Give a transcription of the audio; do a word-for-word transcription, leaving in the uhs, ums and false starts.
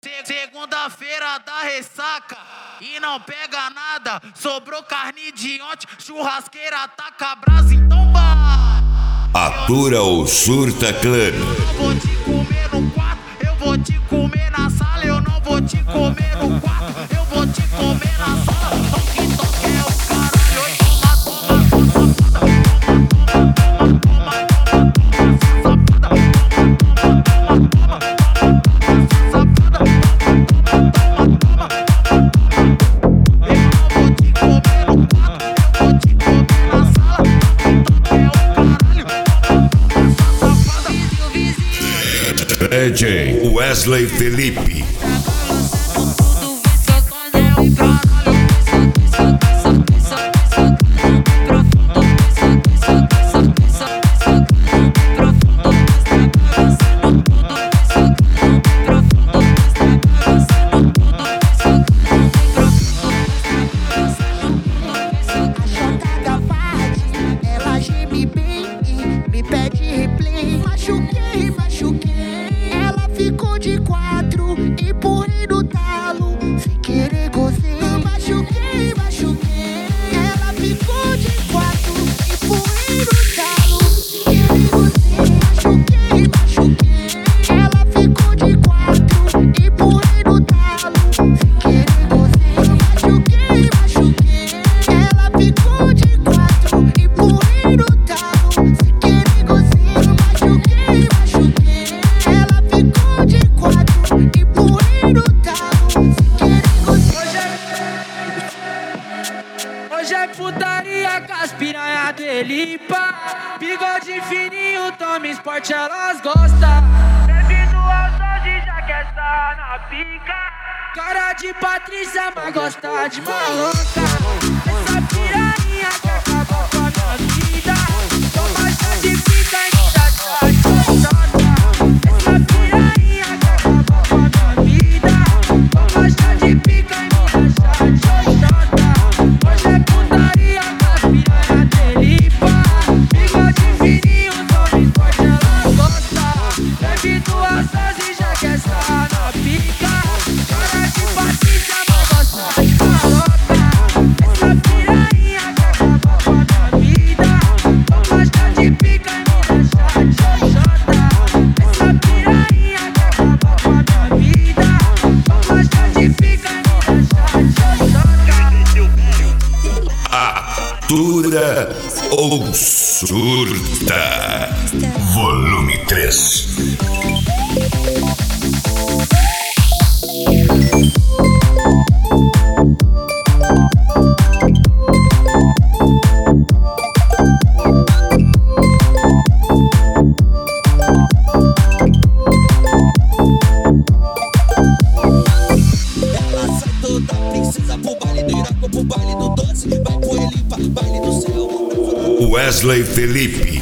Segunda-feira da ressaca e não pega nada. Sobrou carne de ontem, churrasqueira taca brasa, então vai. Atura ou surta clã. Eu não vou te comer no quarto, eu vou te comer na sala. Eu não vou te comer no quarto, eu vou te comer na sala. Toque, toque é o caralho. Oi, toma, toma, toma, toma, toma, toma, toma, D J Wesley Felipe. Ela geme bem e me pede replay. Machuquei, machuquei. Ela ficou de quatro, empurrei no talo, sem querer gozei. Machuquei, machuquei. Ela ficou de quatro, empurrei no talo, sem querer gozei. Machuquei, machuquei. Ela ficou de quatro, empurrei no talo, sem querer gozei. Machuquei, machuquei. Ela ficou de quatro, empurrei no talo, sem querer gozei. Machuquei, machuquei. Ela ficou de quatro, empurrei no talo, sem querer gozei. Hoje é putaria com as piranha dele, pá. Bigode fininho, toma esporte, elas gostam. Bebe duas doses, já quer estar na pica. Cara de Patrícia, mas gosta de maloca. Essa piranha que acabou com a minha vida. Toma chá de pica e me dá chá de xoxota. Essa piranha que acabou com a minha vida. Toma chá de pica e me dá chá de xoxota. Hoje é putaria com as piranha dele, pá. Bigode fininho, toma esporte, ela gosta. Bebe duas doses, já quer estar na pica. Cara de Patrícia, mas gosta de maloca. Essa piranha que acabou com a minha vida. Toma chá de pica e me dá chá de xoxota. Essa piranha que acabou com a minha vida. Toma chá de pica e me dá chá de xoxota. Atura ou surta. Volume três. Ela sai toda princesa pro baile do Iraco, pro baile do doze. Vai pro Elipa, baile do céu. Wesley Felipe.